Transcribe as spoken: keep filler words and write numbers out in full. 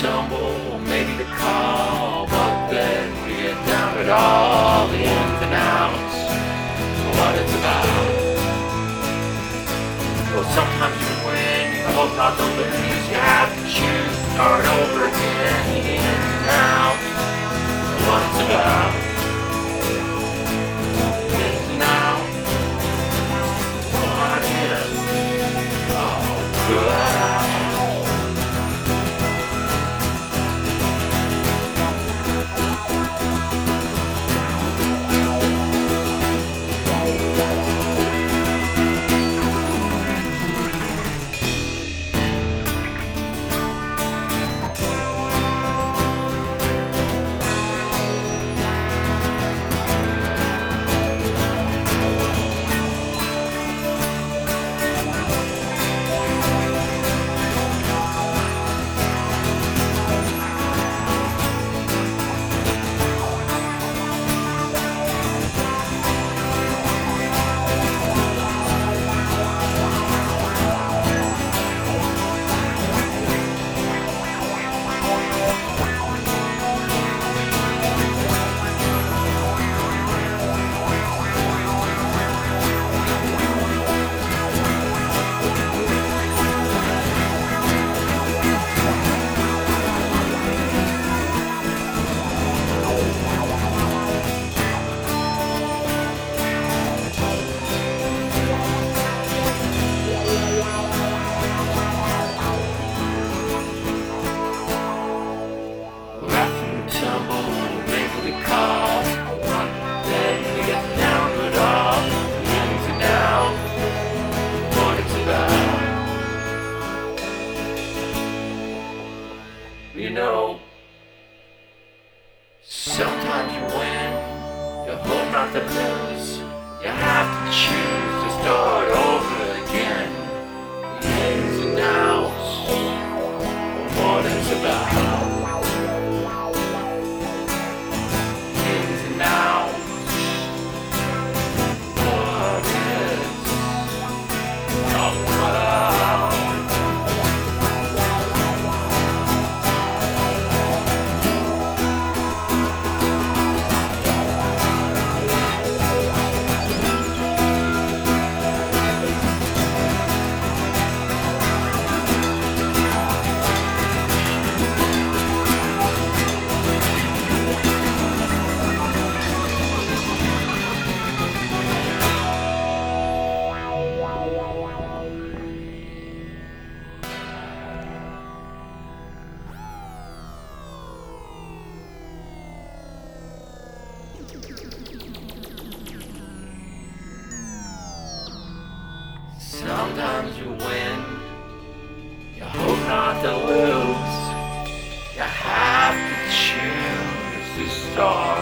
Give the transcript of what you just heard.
tumble, maybe the call, but then we get down at all the ins and outs, what it's about. Well, sometimes you win, you hope not to lose, you have to choose, start over again, the ins and outs, what it's about. Ins and outs, what is, oh, good. You know, sometimes you win, you hope not to lose, you have to choose to start over again. The ins and outs, what it's about. Ins and outs, what is all about. Sometimes you win, you hope not to lose, you have to choose to start